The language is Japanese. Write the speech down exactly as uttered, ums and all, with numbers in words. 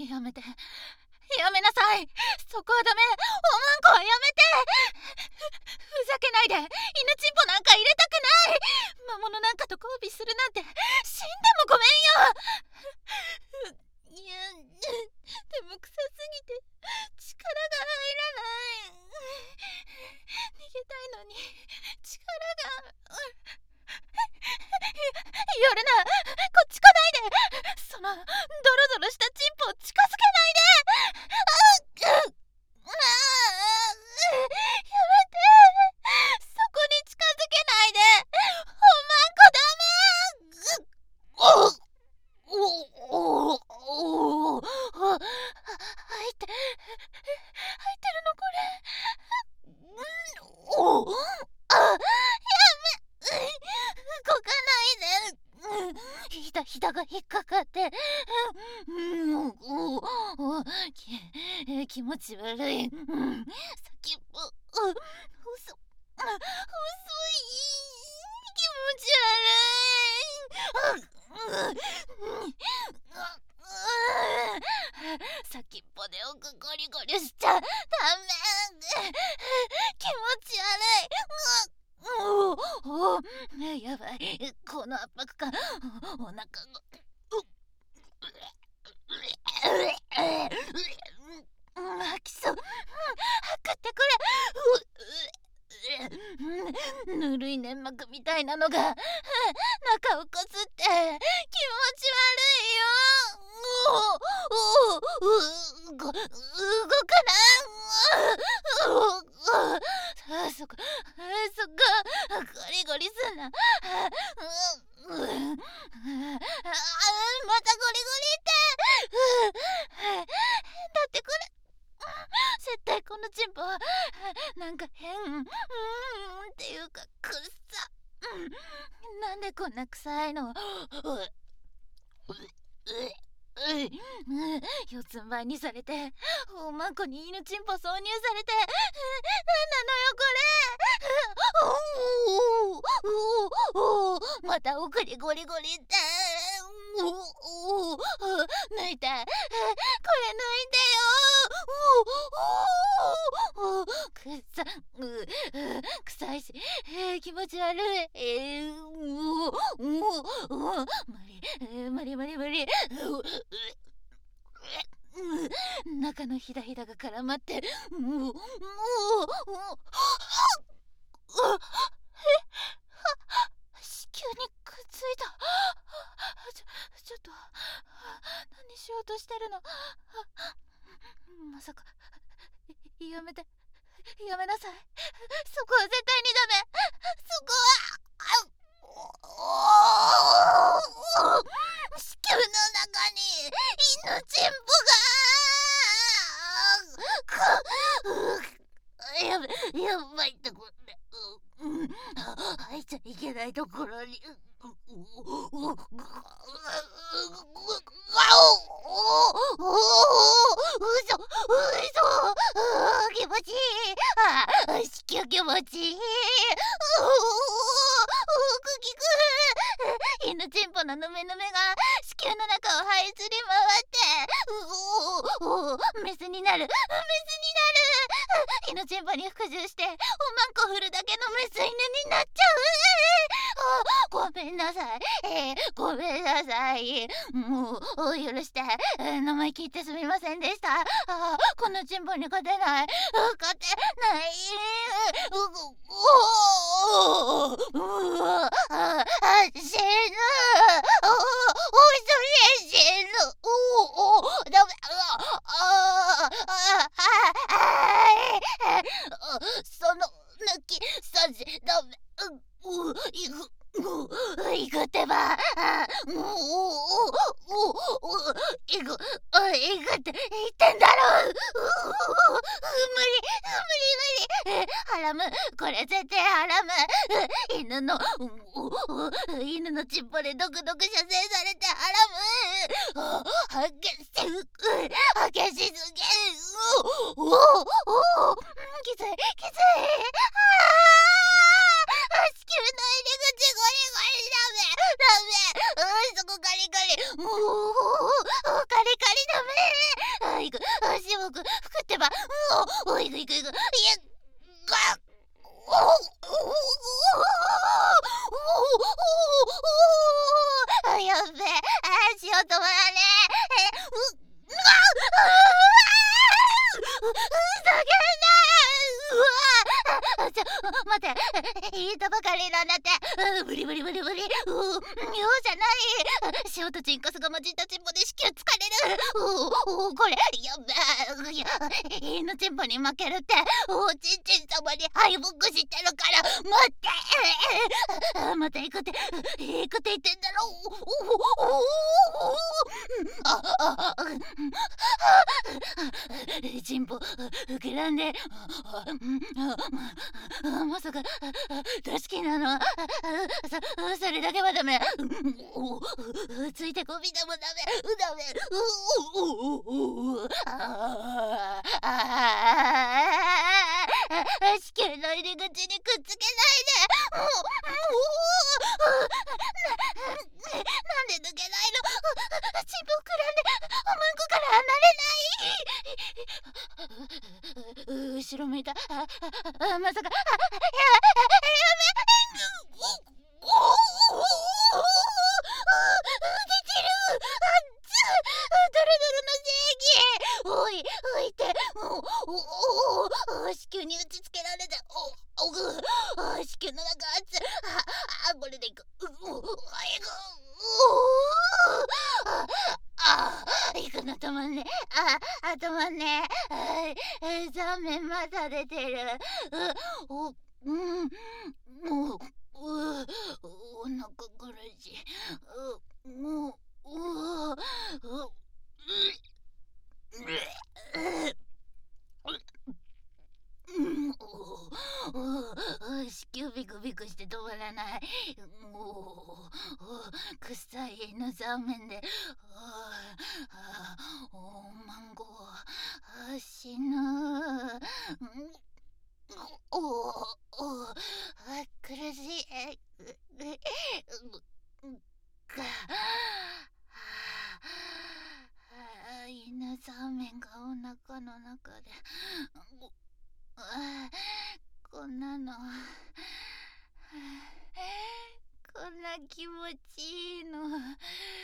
やめて、やめなさい。そこはダメ。おまんこはやめて。ふざけないで。犬チンポなんか入れたくない。魔物なんかと交尾するなんて死んでもごめんよ。いや、でも臭すぎて力が入らない。逃げたいのに力が。やるな、こっち来ないで。そのドロドロしたチンポを近づけないで。あっ、ああ、やめて。そこに近づけないで。おまんこダメ。おおおお、入って入ってるのこれ。うん、おあ、やめ、動かないで。ひだひだが引っかかって、うん、おお、き気持ち悪い。うん、先っぽ、う、細、細い、気持ち悪い。うん、先っぽで奥ゴリゴリしちゃダメ。気持ち悪い。おお、やばい。この圧迫感、お腹が吐きそう。吐くってこれ。ぬるい粘膜みたいなのが中をこすって気持ち悪いよ。おおお、動かない。そこそこゴリゴリすんな。またゴリゴリってだってこれ絶対このチンポはなんか変、うんっていうかくっさ、なんでこんな臭いの。四つん這いにされておまんこに犬チンポ挿入されて、なんなのよこれ。またおくりゴリゴリって。抜いて、これ抜いてよ。くっさ、臭いし気持ち悪い。無理無理無理無理。中のひだひだが絡まって子宮にくっついた。ちょちょっと何しようとしてるの。まさかやめて、やめなさい。そこは絶対にダメ。そこは子宮の中に犬チンポが。やばいやばいってこれ。入っちゃいけないところに。気持ちいい。子宮気持ちいい。犬チンポのヌメヌメが子宮の中を這いずり回ってメスになる、メスになる。犬チンポに服従しておまんこ振るだけのメス犬になっちゃう。ごめんなさい、えー、ごめんなさい。もう許して、えー、生意気言ってすみませんでした。あこのチンポに勝てない、勝てない。おおうわあ死ぬ。おおいそれ死ぬ。おおダメ。あああその抜きさじダメ。ういくいくってば。おおおいくいくって言ってんだろ。無理無理無理。ハラム、これ絶対ハラム。犬の犬のチンポでドクドク射精されてハラム。激し激しすぎる。おおおきついきつい。子宮の入り口ゴリゴリダメダメ。そこガリガリ。おおガリガリダメ。 おいくいくいく、いや、が、おおおおおお、やべえ、あ、しようともだね。え、う、うわ、うわ、ふざけんな。うわ、あ、ちょ、待って、言いたばかりなんだって。ブリブリブリブリ、う、ようじゃない。塩とチンカスが混じったチンポで子宮疲れる。おお、これやべえ。いや、犬のチンポに負けるって、おちんちん様に敗北してるから。待って、また行くって行くって言ってんだろ。おおおお、あああ、チンポ膨らんで、まさか大好きなの。そそれだけはダメ。ついてこびだもダメダメ。ああ、子宮の入り口にくっつけないで。もうな、なんで抜けないの。チンポ膨らんでうんこから離れない。後ろ向いた。ああ、まさか。あ、や、やめ。おおおお、出てる。あっつ、ドロドロの正義。おいおいって、おおお、子宮に打ちつけられて、おおぐ、子宮の中熱。ああ、これでいく。おお、いく。おお、ああ、行くの止まんね。ああ、止まんね。え、残面まだ出てる。お、うん、もう、う、お腹苦しい。う、もう、う、う、うん、お、子宮ビクビクして止まらない。お、臭いの残面で、お、マンゴー、死ぬ。おお、お、苦しい。が、犬ザーメンがお腹の中で、こんなの、こんな気持ちいいの